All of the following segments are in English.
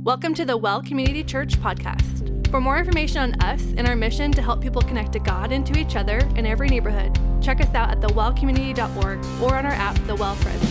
Welcome to the Well Community Church podcast. For more information on us and our mission to help people connect to God and to each other in every neighborhood, check us out at thewellcommunity.org or on our app, The Well Friends.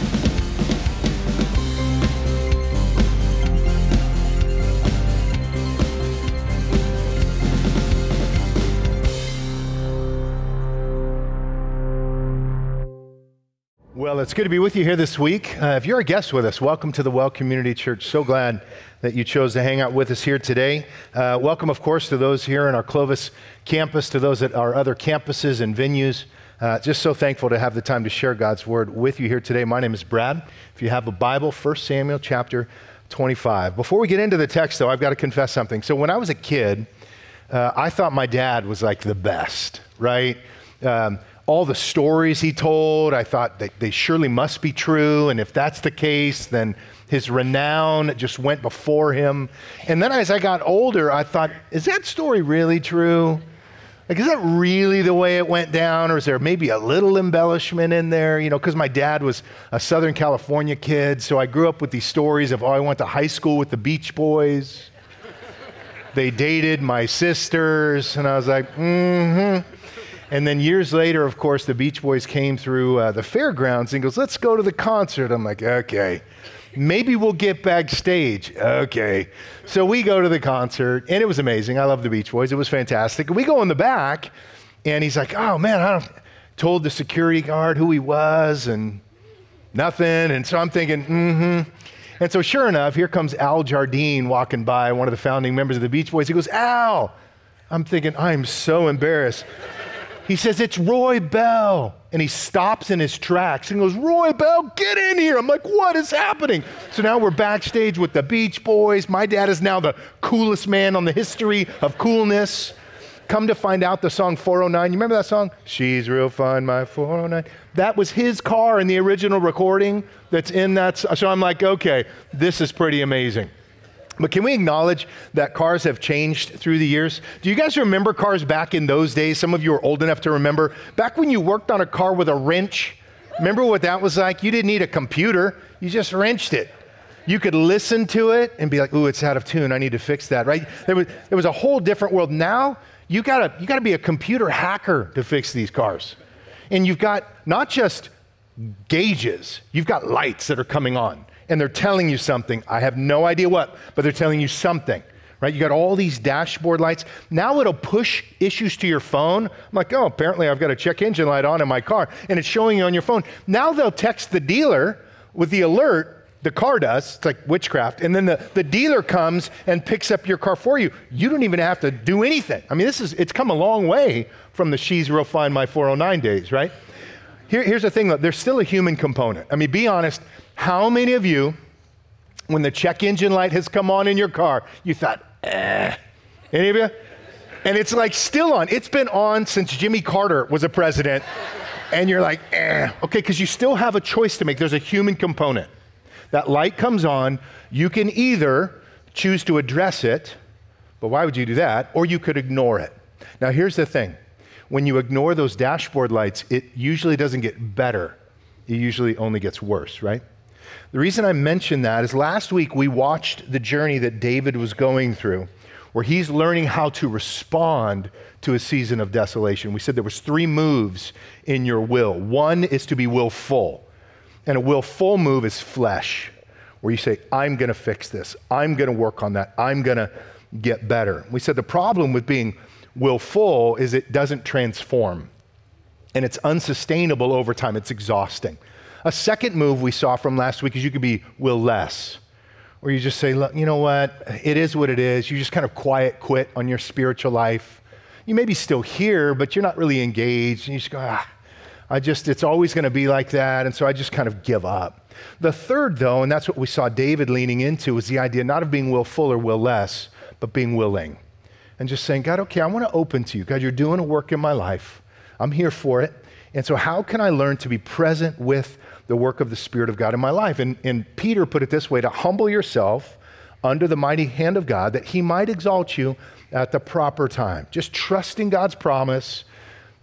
Well, it's good to be with you here this week. If you're a guest with us, welcome to the Well Community Church. So glad that you chose to hang out with us here today. Welcome, of course, to those here in our Clovis campus, to those at our other campuses and venues. Just so thankful to have the time to share God's Word with you here today. My name is Brad. If you have a Bible, 1 Samuel chapter 25. Before we get into the text, though, I've got to confess something. So when I was a kid, I thought my dad was like the best, right? All the stories he told, I thought that they surely must be true. And if that's the case, then his renown just went before him. And then as I got older, I thought, is that story really true? Like, is that really the way it went down? Or is there maybe a little embellishment in there? You know, because my dad was a Southern California kid. So I grew up with these stories of, I went to high school with the Beach Boys. They dated my sisters. And I was like, And then years later, of course, the Beach Boys came through the fairgrounds and goes, let's go to the concert. I'm like, okay, maybe we'll get backstage. Okay. So we go to the concert and it was amazing. I love the Beach Boys. It was fantastic. We go in the back and he's like, oh man, told the security guard who he was and nothing. And so I'm thinking, And so sure enough, here comes Al Jardine walking by, one of the founding members of the Beach Boys. He goes, Al. I'm thinking, I'm so embarrassed. He says, it's Roy Bell. And he stops in his tracks and goes, Roy Bell, get in here. I'm like, what is happening? So now we're backstage with the Beach Boys. My dad is now the coolest man on the history of coolness. Come to find out the song 409. You remember that song? She's real fun, my 409. That was his car in the original recording that's in that. So I'm like, okay, this is pretty amazing. But can we acknowledge that cars have changed through the years? Do you guys remember cars back in those days? Some of you are old enough to remember. Back when you worked on a car with a wrench, remember what that was like? You didn't need a computer. You just wrenched it. You could listen to it and be like, ooh, it's out of tune. I need to fix that, right? There was a whole different world. Now, you gotta be a computer hacker to fix these cars. And you've got not just gauges, you've got lights that are coming on. And they're telling you something. I have no idea what, but they're telling you something, right? You got all these dashboard lights. Now it'll push issues to your phone. I'm like, oh, apparently I've got a check engine light on in my car, and it's showing you on your phone. Now they'll text the dealer with the alert. The car does. It's like witchcraft. And then the dealer comes and picks up your car for you. You don't even have to do anything. I mean, it's come a long way from the She's Real Fine, my 409 days, right? Here's the thing, though. There's still a human component. I mean, be honest. How many of you, when the check engine light has come on in your car, you thought, Any of you? And it's like still on. It's been on since Jimmy Carter was a president. And you're like, Okay, because you still have a choice to make. There's a human component. That light comes on. You can either choose to address it, but why would you do that? Or you could ignore it. Now, here's the thing. When you ignore those dashboard lights, it usually doesn't get better. It usually only gets worse, right? The reason I mention that is last week we watched the journey that David was going through, where he's learning how to respond to a season of desolation. We said there was 3 moves in your will. One is to be willful, and a willful move is flesh, where you say, I'm going to fix this. I'm going to work on that. I'm going to get better. We said the problem with being willful is it doesn't transform, and it's unsustainable over time. It's exhausting. A second move we saw from last week is you could be will-less, where you just say, look, you know what? It is what it is. You just kind of quiet quit on your spiritual life. You may be still here, but you're not really engaged. And you just go, it's always going to be like that. And so I just kind of give up. The third, though, and that's what we saw David leaning into, was the idea not of being willful or will-less, but being willing. And just saying, God, okay, I want to open to you. God, you're doing a work in my life. I'm here for it. And so how can I learn to be present with the work of the Spirit of God in my life? And Peter put it this way, to humble yourself under the mighty hand of God, that he might exalt you at the proper time. Just trusting God's promise,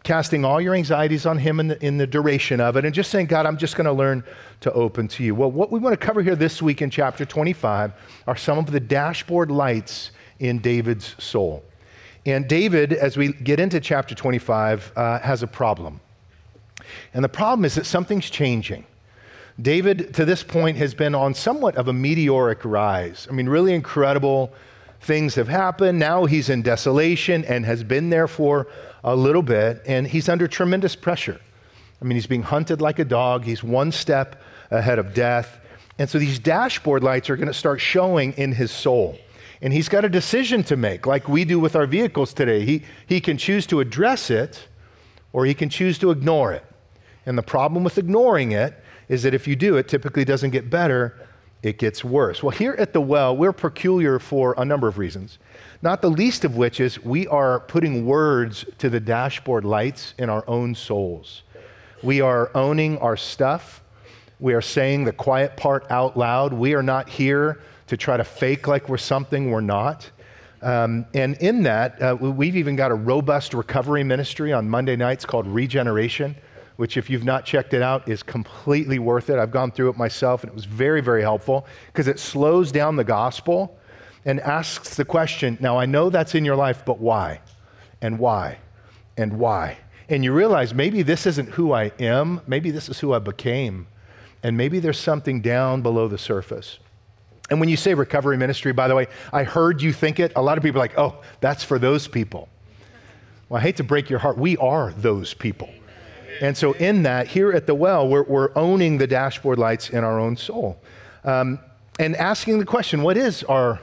casting all your anxieties on him in the duration of it, and just saying, God, I'm just going to learn to open to you. Well, what we want to cover here this week in chapter 25 are some of the dashboard lights in David's soul. And David, as we get into chapter 25, has a problem. And the problem is that something's changing. David, to this point, has been on somewhat of a meteoric rise. I mean, really incredible things have happened. Now he's in desolation and has been there for a little bit, and he's under tremendous pressure. I mean, he's being hunted like a dog. He's one step ahead of death. And so these dashboard lights are going to start showing in his soul. And he's got a decision to make, like we do with our vehicles today. He can choose to address it, or he can choose to ignore it. And the problem with ignoring it is that if you do, it typically doesn't get better, it gets worse. Well, here at The Well, we're peculiar for a number of reasons, not the least of which is we are putting words to the dashboard lights in our own souls. We are owning our stuff. We are saying the quiet part out loud. We are not here to try to fake like we're something we're not. And in that, we've even got a robust recovery ministry on Monday nights called Regeneration, which if you've not checked it out is completely worth it. I've gone through it myself and it was very, very helpful because it slows down the gospel and asks the question, now I know that's in your life, but why? And why? And why? And you realize maybe this isn't who I am, maybe this is who I became, and maybe there's something down below the surface. And when you say recovery ministry, by the way, I heard you think it. A lot of people are like, oh, that's for those people. Well, I hate to break your heart. We are those people. And so in that, here at The Well, we're owning the dashboard lights in our own soul. And asking the question, what are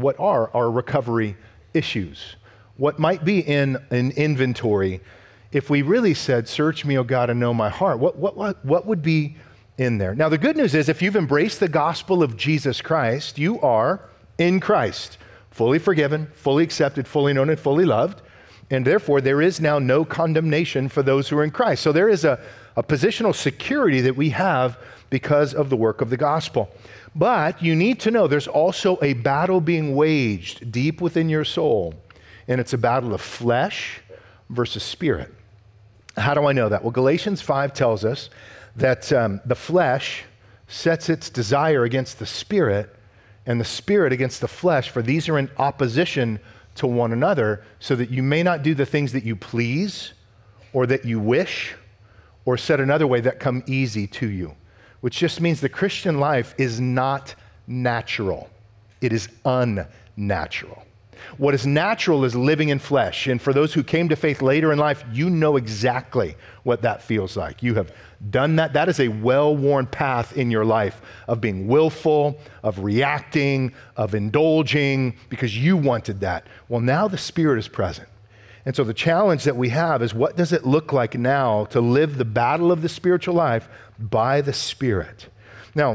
our recovery issues? What might be in an inventory if we really said, search me, O God, and know my heart? What would be in there? Now, the good news is if you've embraced the gospel of Jesus Christ, you are in Christ, fully forgiven, fully accepted, fully known, and fully loved. And therefore, there is now no condemnation for those who are in Christ. So there is a positional security that we have because of the work of the gospel. But you need to know there's also a battle being waged deep within your soul. And it's a battle of flesh versus spirit. How do I know that? Well, Galatians 5 tells us that the flesh sets its desire against the spirit, and the spirit against the flesh, for these are in opposition to one another, so that you may not do the things that you please or that you wish, or said another way, that come easy to you, which just means the Christian life is not natural. It is unnatural. What is natural is living in flesh. And for those who came to faith later in life, you know exactly what that feels like. You have done that. That is a well-worn path in your life of being willful, of reacting, of indulging, because you wanted that. Well, now the Spirit is present. And so the challenge that we have is, what does it look like now to live the battle of the spiritual life by the Spirit? Now,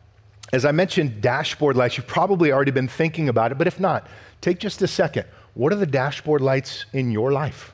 as I mentioned, dashboard lights, you've probably already been thinking about it, but if not, take just a second. What are the dashboard lights in your life?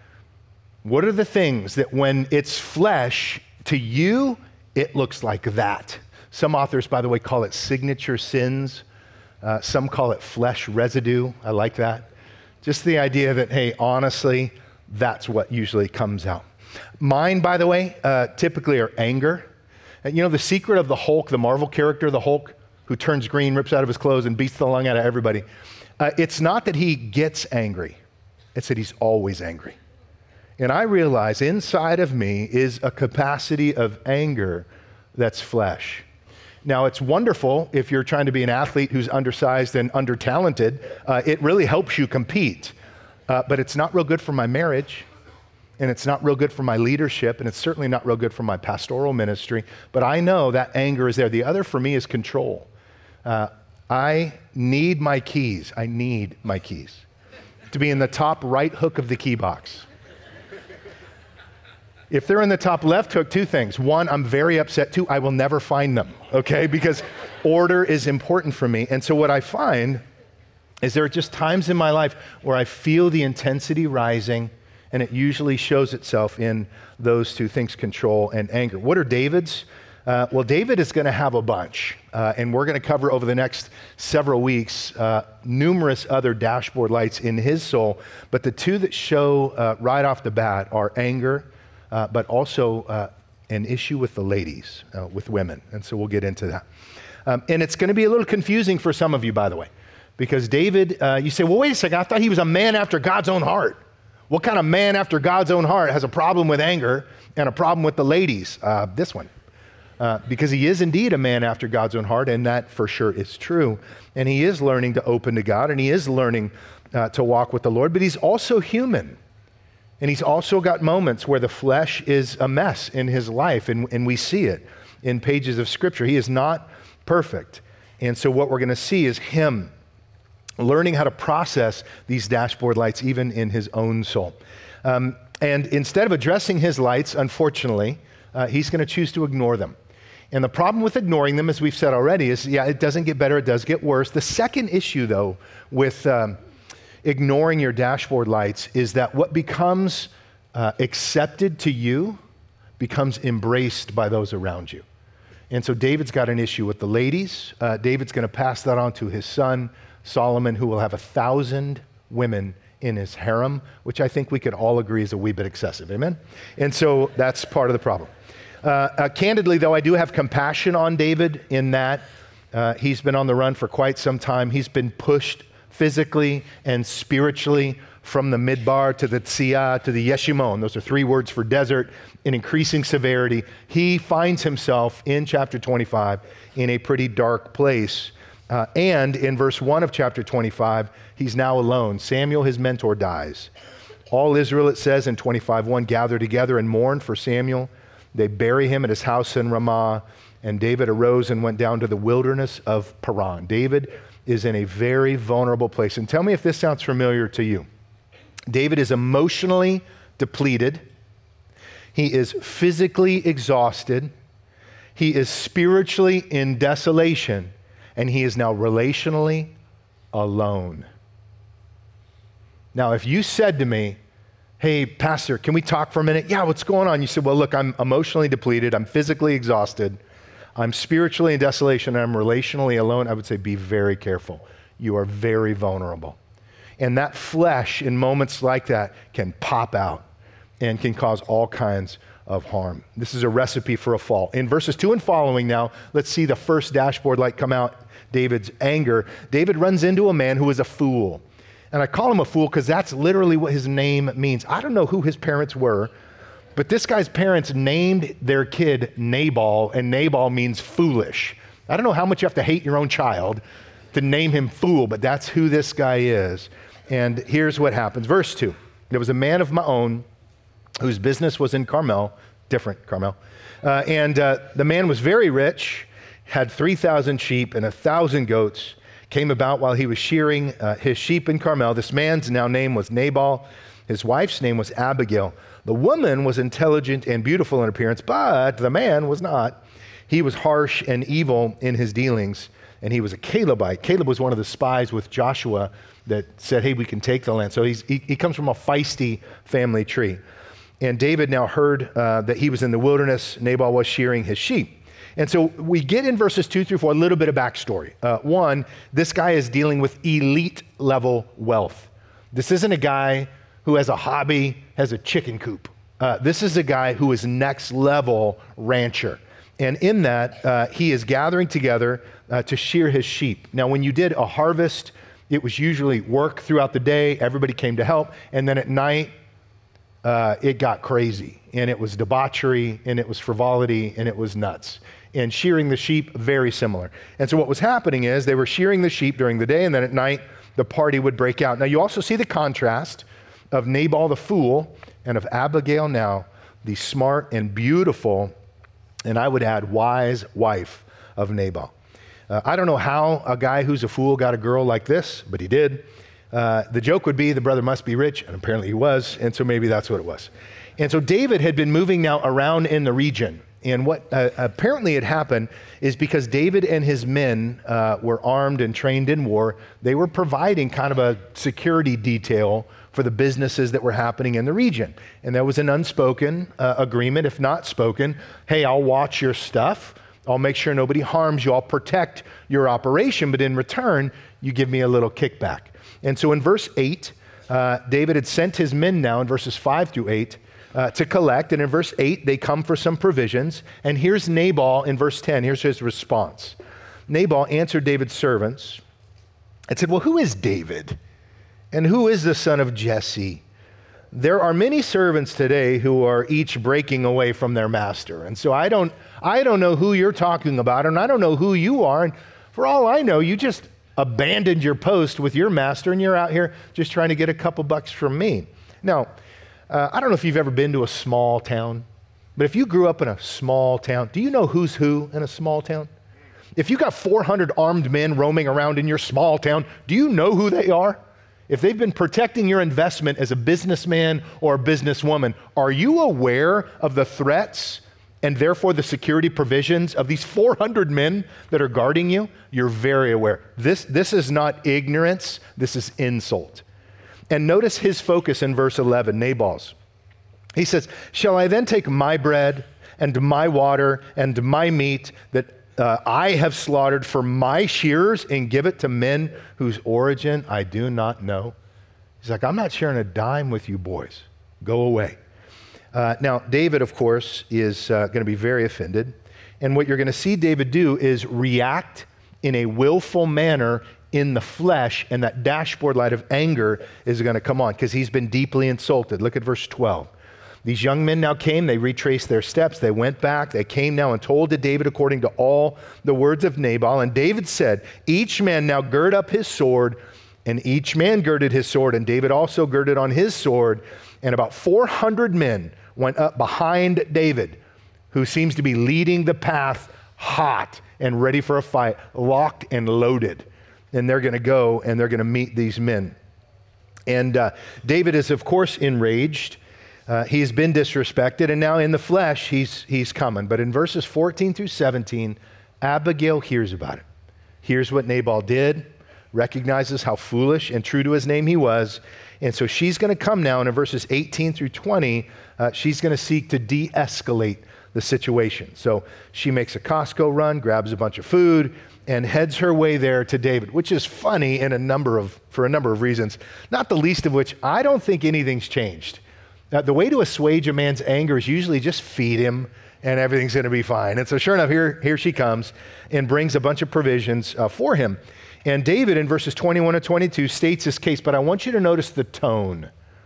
What are the things that when it's flesh, to you, it looks like that? Some authors, by the way, call it signature sins. Some call it flesh residue. I like that. Just the idea that, hey, honestly, that's what usually comes out. Mine, by the way, typically are anger. And you know the secret of the Hulk, the Marvel character, the Hulk, who turns green, rips out of his clothes, and beats the lung out of everybody? It's not that he gets angry. It's that he's always angry. And I realize inside of me is a capacity of anger that's flesh. Now, it's wonderful if you're trying to be an athlete who's undersized and under-talented. It really helps you compete. But it's not real good for my marriage, and it's not real good for my leadership, and it's certainly not real good for my pastoral ministry. But I know that anger is there. The other for me is control. I need my keys. I need my keys to be in the top right hook of the key box. If they're in the top left hook, two things. One, I'm very upset. Two, I will never find them, okay? Because order is important for me. And so what I find is there are just times in my life where I feel the intensity rising, and it usually shows itself in those two things, control and anger. What are David's? Well, David is going to have a bunch, and we're going to cover over the next several weeks numerous other dashboard lights in his soul. But the two that show right off the bat are anger, but also an issue with the ladies, with women. And so we'll get into that. And it's going to be a little confusing for some of you, by the way, because David, you say, well, wait a second, I thought he was a man after God's own heart. What kind of man after God's own heart has a problem with anger and a problem with the ladies? This one. Because he is indeed a man after God's own heart, and that for sure is true. And he is learning to open to God, and he is learning to walk with the Lord, but he's also human. And he's also got moments where the flesh is a mess in his life, and we see it in pages of Scripture. He is not perfect. And so what we're going to see is him learning how to process these dashboard lights even in his own soul. And instead of addressing his lights, unfortunately, he's going to choose to ignore them. And the problem with ignoring them, as we've said already, is, it doesn't get better, it does get worse. The second issue, though, with ignoring your dashboard lights is that what becomes accepted to you becomes embraced by those around you. And so David's got an issue with the ladies. David's going to pass that on to his son, Solomon, who will have 1,000 women in his harem, which I think we could all agree is a wee bit excessive, amen? And so that's part of the problem. Candidly, though, I do have compassion on David in that he's been on the run for quite some time. He's been pushed physically and spiritually from the Midbar to the Tzia to the Yeshimon. Those are 3 words for desert in increasing severity. He finds himself in chapter 25 in a pretty dark place. And in verse 1 of chapter 25, he's now alone. Samuel, his mentor, dies. All Israel, it says in 25:1, gather together and mourn for Samuel. They bury him at his house in Ramah, and David arose and went down to the wilderness of Paran. David is in a very vulnerable place. And tell me if this sounds familiar to you. David is emotionally depleted. He is physically exhausted. He is spiritually in desolation, and he is now relationally alone. Now, if you said to me, hey, Pastor, can we talk for a minute? Yeah, what's going on? You said, well, look, I'm emotionally depleted. I'm physically exhausted. I'm spiritually in desolation. And I'm relationally alone. I would say, be very careful. You are very vulnerable. And that flesh in moments like that can pop out and can cause all kinds of harm. This is a recipe for a fall. In verses 2 and following now, let's see the first dashboard light come out, David's anger. David runs into a man who is a fool. And I call him a fool because that's literally what his name means. I don't know who his parents were, but this guy's parents named their kid Nabal, and Nabal means foolish. I don't know how much you have to hate your own child to name him fool, but that's who this guy is. And here's what happens. Verse 2, there was a man of Maon whose business was in Carmel, different Carmel, and the man was very rich, had 3,000 sheep and 1,000 goats, came about while he was shearing his sheep in Carmel. This man's now name was Nabal. His wife's name was Abigail. The woman was intelligent and beautiful in appearance, but the man was not. He was harsh and evil in his dealings, and he was a Calebite. Caleb was one of the spies with Joshua that said, hey, we can take the land. So he comes from a feisty family tree. And David now heard that he was in the wilderness. Nabal was shearing his sheep. And so we get in verses 2 through 4 a little bit of backstory. One, this guy is dealing with elite level wealth. This isn't a guy who has a hobby, has a chicken coop. This is a guy who is next level rancher. And in that, he is gathering together to shear his sheep. Now, when you did a harvest, it was usually work throughout the day. Everybody came to help. And then at night, it got crazy. And it was debauchery, and it was frivolity, and it was nuts. And shearing the sheep, very similar. And so what was happening is they were shearing the sheep during the day, and then at night, the party would break out. Now, you also see the contrast of Nabal the fool and of Abigail now, the smart and beautiful, and I would add wise wife of Nabal. I don't know how a guy who's a fool got a girl like this, but he did. The joke would be the brother must be rich, and apparently he was, and so maybe that's what it was. And so David had been moving now around in the region, And what apparently had happened is because David and his men were armed and trained in war, they were providing kind of a security detail for the businesses that were happening in the region. And there was an unspoken agreement, if not spoken, hey, I'll watch your stuff. I'll make sure nobody harms you. I'll protect your operation, but in return, you give me a little kickback. And so in verse 8, David had sent his men now in verses 5 through 8 to collect. And in verse 8, they come for some provisions. And here's Nabal in verse 10. Here's his response. Nabal answered David's servants and said, well, who is David? And who is the son of Jesse? There are many servants today who are each breaking away from their master. And so I don't know who you're talking about, and I don't know who you are. And for all I know, you just abandoned your post with your master, and you're out here just trying to get a couple bucks from me. Now, I don't know if you've ever been to a small town, but if you grew up in a small town, do you know who's who in a small town? If you got 400 armed men roaming around in your small town, do you know who they are? If they've been protecting your investment as a businessman or a businesswoman, are you aware of the threats and therefore the security provisions of these 400 men that are guarding you? You're very aware. This is not ignorance, this is insult. And notice his focus in verse 11, Nabal's. He says, shall I then take my bread and my water and my meat that I have slaughtered for my shearers and give it to men whose origin I do not know? He's like, I'm not sharing a dime with you boys. Go away. Now, David, of course, is going to be very offended. And what you're going to see David do is react in a willful manner in the flesh, and that dashboard light of anger is going to come on because he's been deeply insulted. Look at verse 12. These young men now came, they retraced their steps, they went back, they came now and told to David according to all the words of Nabal. And David said, each man now gird up his sword, and each man girded his sword, and David also girded on his sword. And about 400 men went up behind David, who seems to be leading the path hot and ready for a fight, locked and loaded. And they're going to go and they're going to meet these men. And David is, of course, enraged. He's been disrespected, and now in the flesh, he's coming. But in verses 14 through 17, Abigail hears about it. Here's what Nabal did, recognizes how foolish and true to his name he was. And so she's going to come now, and in verses 18 through 20, she's going to seek to de-escalate the situation. So she makes a Costco run, grabs a bunch of food, and heads her way there to David, which is funny for a number of reasons, not the least of which I don't think anything's changed. Now, the way to assuage a man's anger is usually just feed him and everything's going to be fine. And so sure enough, here she comes and brings a bunch of provisions for him. And David in verses 21 and 22 states his case, but I want you to notice the tone.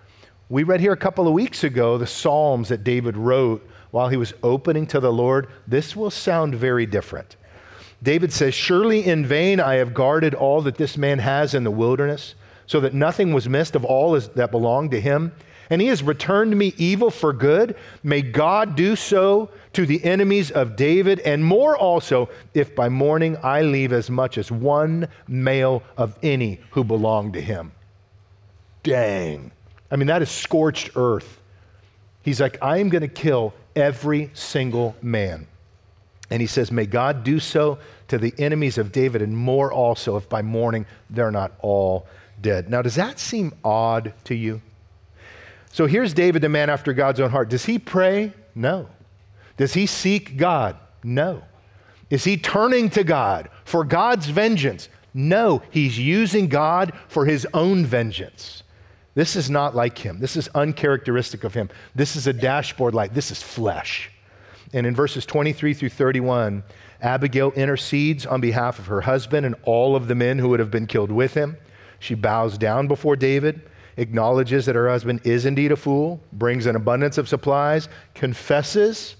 We read here a couple of weeks ago the Psalms that David wrote while he was opening to the Lord. This will sound very different. David says, surely in vain I have guarded all that this man has in the wilderness, so that nothing was missed of all that belonged to him. And he has returned me evil for good. May God do so to the enemies of David, and more also, if by morning I leave as much as one male of any who belong to him. Dang. I mean, that is scorched earth. He's like, I am going to kill every single man. And he says, may God do so to the enemies of David, and more also, if by morning they're not all dead. Now, does that seem odd to you? So here's David, the man after God's own heart. Does he pray? No. Does he seek God? No. Is he turning to God for God's vengeance? No. He's using God for his own vengeance. This is not like him. This is uncharacteristic of him. This is a dashboard light. This is flesh. And in verses 23 through 31, Abigail intercedes on behalf of her husband and all of the men who would have been killed with him. She bows down before David, acknowledges that her husband is indeed a fool, brings an abundance of supplies, confesses,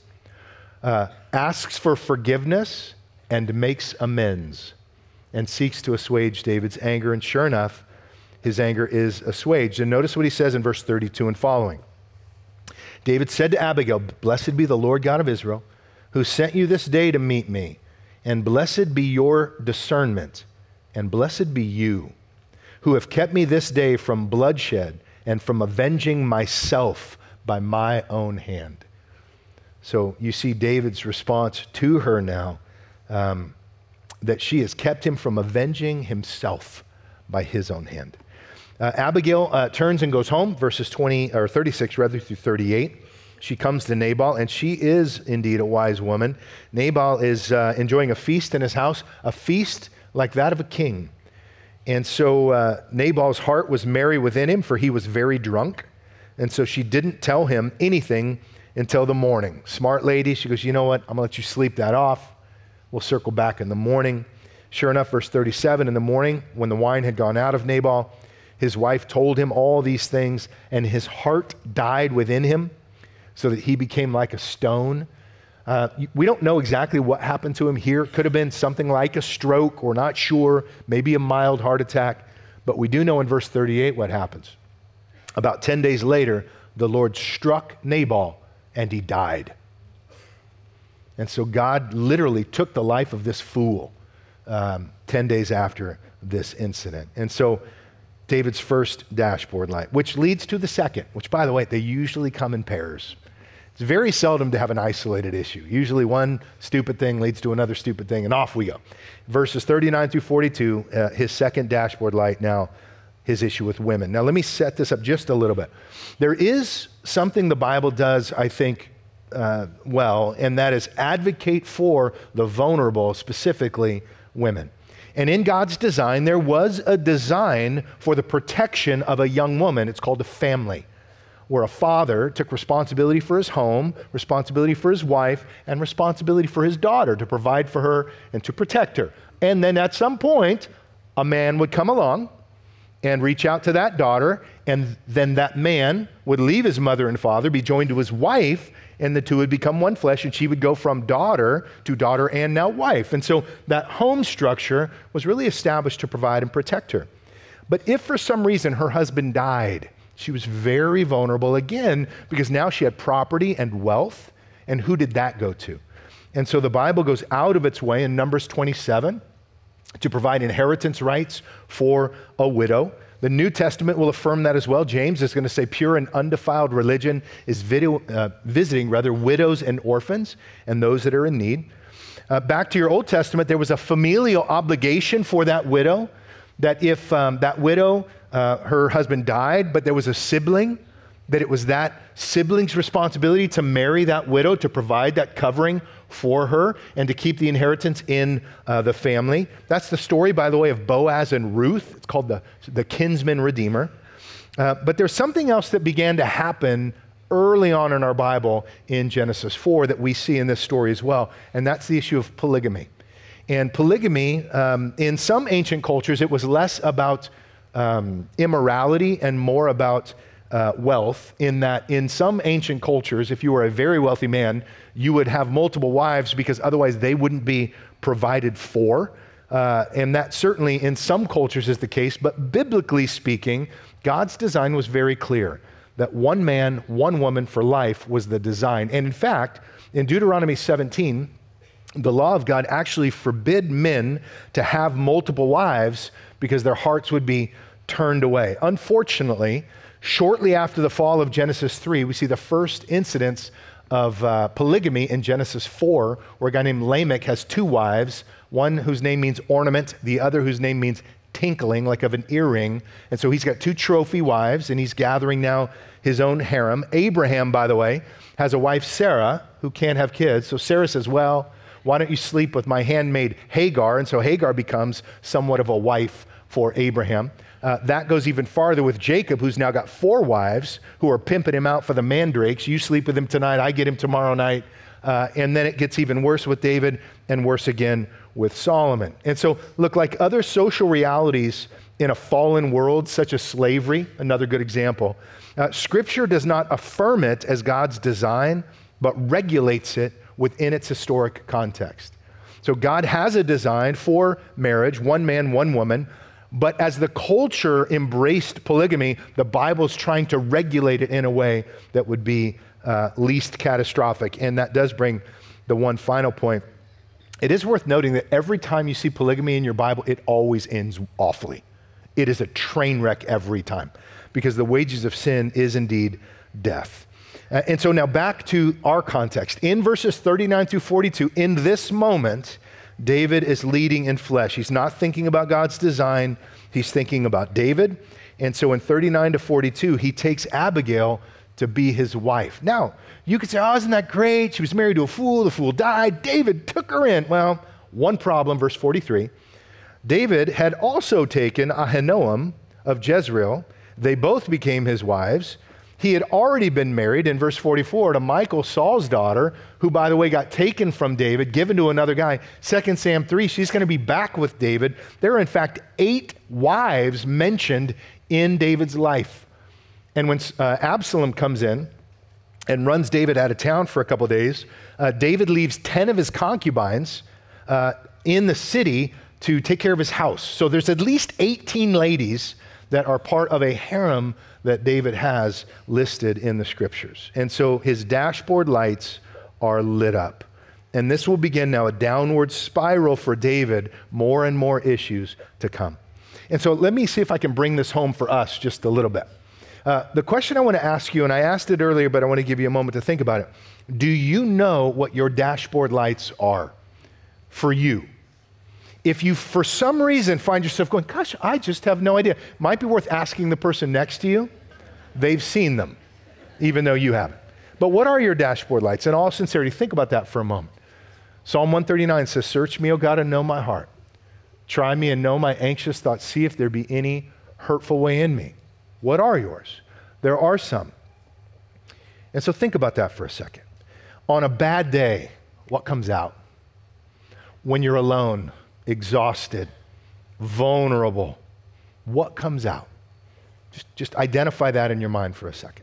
asks for forgiveness, and makes amends, and seeks to assuage David's anger. And sure enough, his anger is assuaged. And notice what he says in verse 32 and following. David said to Abigail, blessed be the Lord God of Israel, who sent you this day to meet me, and blessed be your discernment, and blessed be you, who have kept me this day from bloodshed and from avenging myself by my own hand. So you see David's response to her now, that she has kept him from avenging himself by his own hand. Abigail turns and goes home, verses 36 through 38. She comes to Nabal, and she is indeed a wise woman. Nabal is enjoying a feast in his house, a feast like that of a king. And so Nabal's heart was merry within him, for he was very drunk. And so she didn't tell him anything until the morning. Smart lady, she goes, you know what, I'm gonna let you sleep that off. We'll circle back in the morning. Sure enough, verse 37, in the morning, when the wine had gone out of Nabal, his wife told him all these things, and his heart died within him, so that he became like a stone. We don't know exactly what happened to him here. It could have been something like a stroke, we're not sure, maybe a mild heart attack, but we do know in verse 38 what happens. About 10 days later, the Lord struck Nabal, and he died. And so God literally took the life of this fool 10 days after this incident. And so David's first dashboard light, which leads to the second, which, by the way, they usually come in pairs. It's very seldom to have an isolated issue. Usually one stupid thing leads to another stupid thing, and off we go. Verses 39 through 42, his second dashboard light now, his issue with women. Now let me set this up just a little bit. There is something the Bible does, I think, well, and that is advocate for the vulnerable, specifically women. And in God's design, there was a design for the protection of a young woman. It's called a family, where a father took responsibility for his home, responsibility for his wife, and responsibility for his daughter to provide for her and to protect her. And then at some point, a man would come along and reach out to that daughter, and then that man would leave his mother and father, be joined to his wife, and the two would become one flesh, and she would go from daughter to daughter and now wife. And so that home structure was really established to provide and protect her. But if for some reason her husband died, she was very vulnerable again, because now she had property and wealth, and who did that go to? And so the Bible goes out of its way in Numbers 27 to provide inheritance rights for a widow. The New Testament will affirm that as well. James is going to say pure and undefiled religion is visiting widows and orphans and those that are in need. Back to your Old Testament, there was a familial obligation for that widow, that if that widow, her husband died, but there was a sibling, that it was that sibling's responsibility to marry that widow, to provide that covering for her, and to keep the inheritance in the family. That's the story, by the way, of Boaz and Ruth. It's called the kinsman redeemer. But there's something else that began to happen early on in our Bible in Genesis 4 that we see in this story as well, and that's the issue of polygamy. And polygamy, in some ancient cultures, it was less about immorality and more about wealth, in that in some ancient cultures, if you were a very wealthy man, you would have multiple wives because otherwise they wouldn't be provided for. And that certainly in some cultures is the case, but biblically speaking, God's design was very clear, that one man, one woman for life was the design. And in fact, in Deuteronomy 17, the law of God actually forbid men to have multiple wives because their hearts would be turned away. Unfortunately, shortly after the fall of Genesis 3, we see the first incidents of polygamy in Genesis 4, where a guy named Lamech has two wives, one whose name means ornament, the other whose name means tinkling, like of an earring. And so he's got two trophy wives, and he's gathering now his own harem. Abraham, by the way, has a wife, Sarah, who can't have kids. So Sarah says, well, why don't you sleep with my handmaid Hagar? And so Hagar becomes somewhat of a wife for Abraham. That goes even farther with Jacob, who's now got 4 wives who are pimping him out for the mandrakes. You sleep with him tonight, I get him tomorrow night. And then it gets even worse with David and worse again with Solomon. And so, look, like other social realities in a fallen world, such as slavery, another good example, Scripture does not affirm it as God's design, but regulates it within its historic context. So God has a design for marriage, one man, one woman, but as the culture embraced polygamy, the Bible's trying to regulate it in a way that would be least catastrophic. And that does bring the one final point. It is worth noting that every time you see polygamy in your Bible, it always ends awfully. It is a train wreck every time, because the wages of sin is indeed death. And so now back to our context. In verses 39 through 42, in this moment, David is leading in flesh. He's not thinking about God's design. He's thinking about David. And so in 39 to 42, he takes Abigail to be his wife. Now, you could say, oh, isn't that great? She was married to a fool. The fool died. David took her in. Well, one problem, verse 43. David had also taken Ahinoam of Jezreel. They both became his wives. He had already been married, in verse 44, to Michal, Saul's daughter, who, by the way, got taken from David, given to another guy. 2 Sam 3, she's going to be back with David. There are, in fact, 8 wives mentioned in David's life. And when Absalom comes in and runs David out of town for a couple days, David leaves 10 of his concubines in the city to take care of his house. So there's at least 18 ladies that are part of a harem that David has listed in the scriptures. And so his dashboard lights are lit up. And this will begin now a downward spiral for David, more and more issues to come. And so let me see if I can bring this home for us just a little bit. The question I want to ask you, and I asked it earlier, but I want to give you a moment to think about it. Do you know what your dashboard lights are for you? If you, for some reason, find yourself going, gosh, I just have no idea, might be worth asking the person next to you. They've seen them, even though you haven't. But what are your dashboard lights? In all sincerity, think about that for a moment. Psalm 139 says, search me, O God, and know my heart. Try me and know my anxious thoughts. See if there be any hurtful way in me. What are yours? There are some. And so think about that for a second. On a bad day, what comes out? When you're alone, exhausted, vulnerable, what comes out? Just identify that in your mind for a second.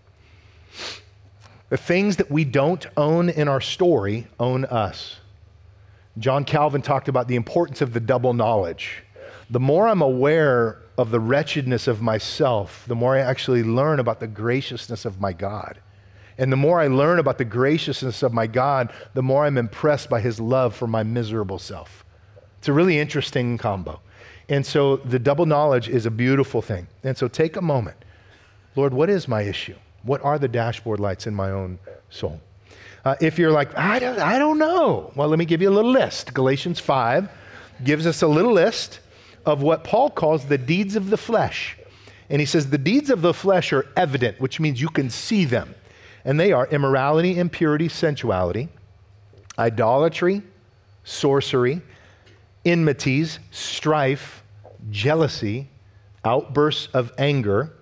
The things that we don't own in our story own us. John Calvin talked about the importance of the double knowledge. The more I'm aware of the wretchedness of myself, the more I actually learn about the graciousness of my God. And the more I learn about the graciousness of my God, the more I'm impressed by his love for my miserable self. It's a really interesting combo. And so the double knowledge is a beautiful thing. And so take a moment. Lord, what is my issue? What are the dashboard lights in my own soul? If you're like, I don't know. Well, let me give you a little list. Galatians 5 gives us a little list of what Paul calls the deeds of the flesh. And he says the deeds of the flesh are evident, which means you can see them. And they are immorality, impurity, sensuality, idolatry, sorcery, enmities, strife, jealousy, outbursts of anger,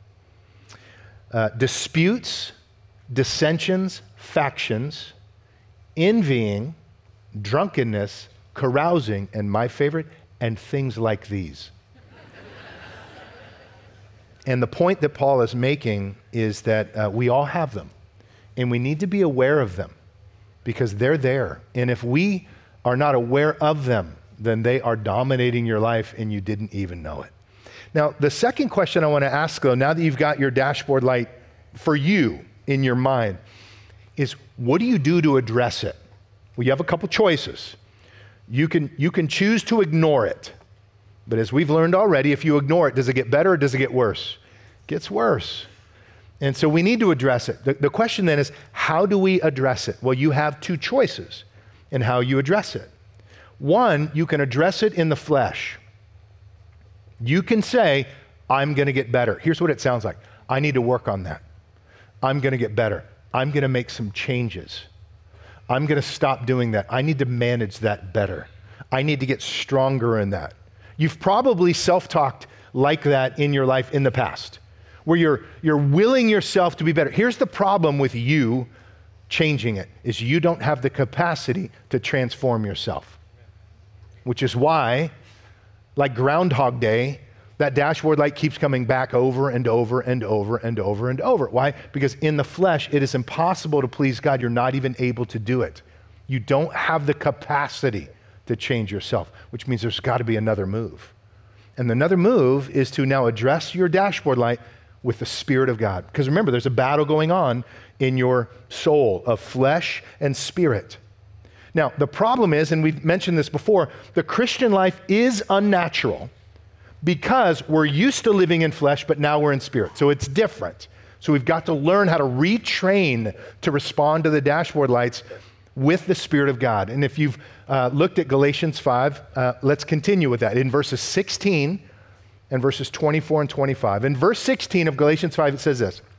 disputes, dissensions, factions, envying, drunkenness, carousing, and my favorite, and things like these. And the point that Paul is making is that we all have them, and we need to be aware of them because they're there. And if we are not aware of them, then they are dominating your life and you didn't even know it. Now, the second question I want to ask, though, now that you've got your dashboard light for you in your mind, is what do you do to address it? Well, you have a couple choices. You can choose to ignore it. But as we've learned already, if you ignore it, does it get better or does it get worse? It gets worse. And so we need to address it. The question then is, how do we address it? Well, you have two choices in how you address it. One, you can address it in the flesh. You can say, I'm going to get better. Here's what it sounds like. I need to work on that. I'm going to get better. I'm going to make some changes. I'm going to stop doing that. I need to manage that better. I need to get stronger in that. You've probably self-talked like that in your life in the past, where you're willing yourself to be better. Here's the problem with you changing it, is you don't have the capacity to transform yourself, which is why, like Groundhog Day, that dashboard light keeps coming back over and over and over and over and over. Why? Because in the flesh, it is impossible to please God. You're not even able to do it. You don't have the capacity to change yourself, which means there's got to be another move. And another move is to now address your dashboard light with the Spirit of God. Because remember, there's a battle going on in your soul of flesh and spirit. Now, the problem is, and we've mentioned this before, the Christian life is unnatural because we're used to living in flesh, but now we're in spirit. So it's different. So we've got to learn how to retrain to respond to the dashboard lights with the Spirit of God. And if you've looked at Galatians 5, let's continue with that. In verses 16 and verses 24 and 25. In verse 16 of Galatians 5, it says this: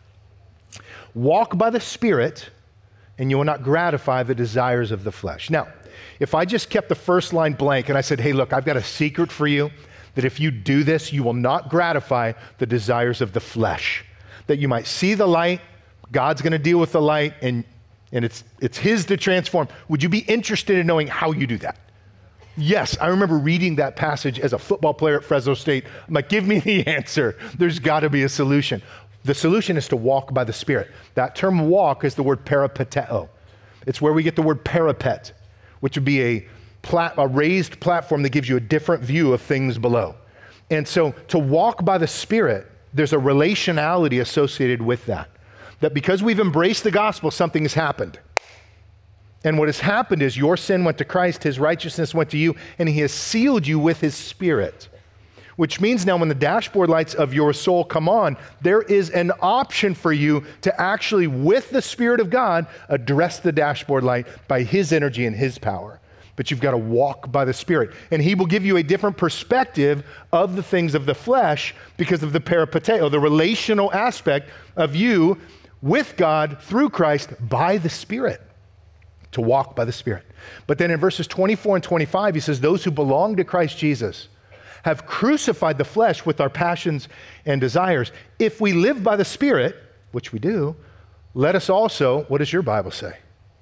walk by the Spirit, and you will not gratify the desires of the flesh. Now, if I just kept the first line blank and I said, hey, look, I've got a secret for you, that if you do this, you will not gratify the desires of the flesh. That you might see the light, God's going to deal with the light, and it's his to transform. Would you be interested in knowing how you do that? Yes, I remember reading that passage as a football player at Fresno State. I'm like, give me the answer. There's got to be a solution. The solution is to walk by the Spirit. That term walk is the word peripateo. It's where we get the word parapet, which would be a raised platform that gives you a different view of things below. And so to walk by the Spirit, there's a relationality associated with that. That because we've embraced the gospel, something has happened. And what has happened is your sin went to Christ, his righteousness went to you, and he has sealed you with his Spirit. Which means now when the dashboard lights of your soul come on, there is an option for you to actually, with the Spirit of God, address the dashboard light by his energy and his power. But you've got to walk by the Spirit. And he will give you a different perspective of the things of the flesh because of the peripateo, the relational aspect of you with God through Christ by the Spirit, to walk by the Spirit. But then in verses 24 and 25, he says, those who belong to Christ Jesus have crucified the flesh with our passions and desires. If we live by the Spirit, which we do, let us also, what does your Bible say?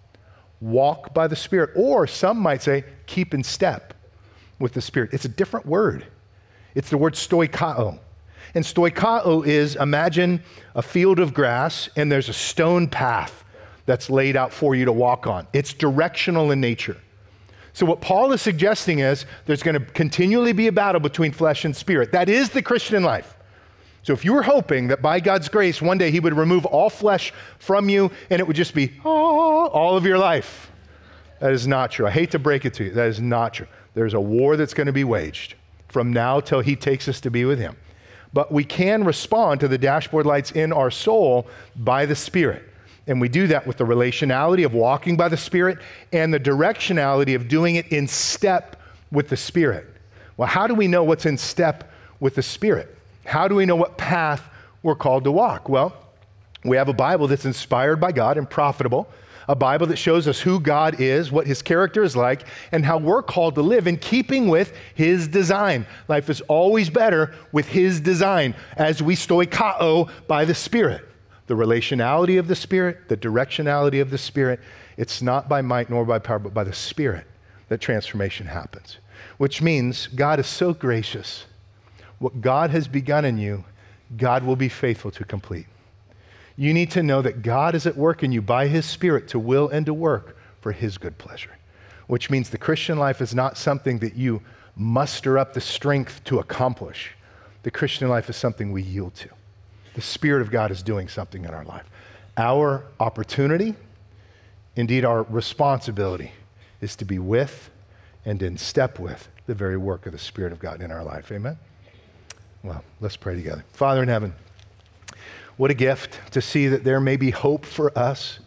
Walk by the Spirit. Or some might say, keep in step with the Spirit. It's a different word. It's the word stoikao. And stoikao is, imagine a field of grass and there's a stone path that's laid out for you to walk on. It's directional in nature. So what Paul is suggesting is there's going to continually be a battle between flesh and spirit. That is the Christian life. So if you were hoping that by God's grace, one day he would remove all flesh from you and it would just be all of your life, that is not true. I hate to break it to you. That is not true. There's a war that's going to be waged from now till he takes us to be with him. But we can respond to the dashboard lights in our soul by the Spirit. And we do that with the relationality of walking by the Spirit and the directionality of doing it in step with the Spirit. Well, how do we know what's in step with the Spirit? How do we know what path we're called to walk? Well, we have a Bible that's inspired by God and profitable, a Bible that shows us who God is, what his character is like, and how we're called to live in keeping with his design. Life is always better with his design as we stoikao by the Spirit. The relationality of the Spirit, the directionality of the Spirit, it's not by might nor by power, but by the Spirit that transformation happens. Which means God is so gracious. What God has begun in you, God will be faithful to complete. You need to know that God is at work in you by his Spirit to will and to work for his good pleasure. Which means the Christian life is not something that you muster up the strength to accomplish. The Christian life is something we yield to. The Spirit of God is doing something in our life. Our opportunity, indeed our responsibility, is to be with and in step with the very work of the Spirit of God in our life. Amen? Well, let's pray together. Father in heaven, what a gift to see that there may be hope for us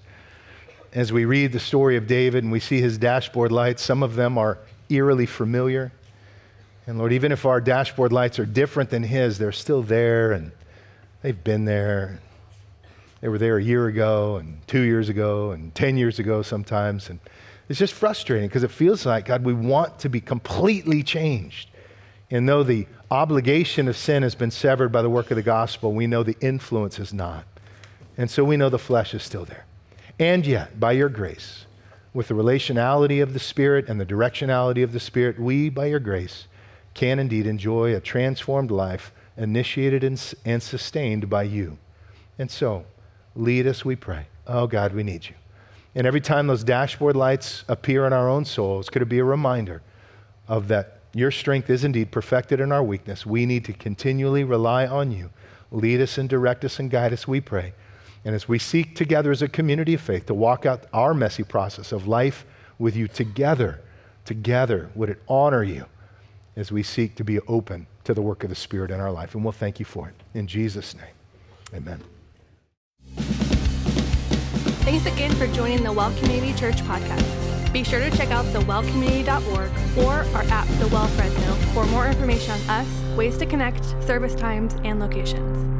as we read the story of David and we see his dashboard lights. Some of them are eerily familiar. And Lord, even if our dashboard lights are different than his, they're still there and they've been there. They were there a year ago and 2 years ago and 10 years ago sometimes. And it's just frustrating because it feels like, God, we want to be completely changed. And though the obligation of sin has been severed by the work of the gospel, we know the influence is not. And so we know the flesh is still there. And yet, by your grace, with the relationality of the Spirit and the directionality of the Spirit, we, by your grace, can indeed enjoy a transformed life initiated and sustained by you. And so, lead us, we pray. Oh God, we need you. And every time those dashboard lights appear in our own souls, could it be a reminder of that your strength is indeed perfected in our weakness. We need to continually rely on you. Lead us and direct us and guide us, we pray. And as we seek together as a community of faith to walk out our messy process of life with you together, would it honor you as we seek to be open to the work of the Spirit in our life. And we'll thank you for it. In Jesus' name, amen. Thanks again for joining the Well Community Church podcast. Be sure to check out thewellcommunity.org or our app, The Well Fresno, for more information on us, ways to connect, service times, and locations.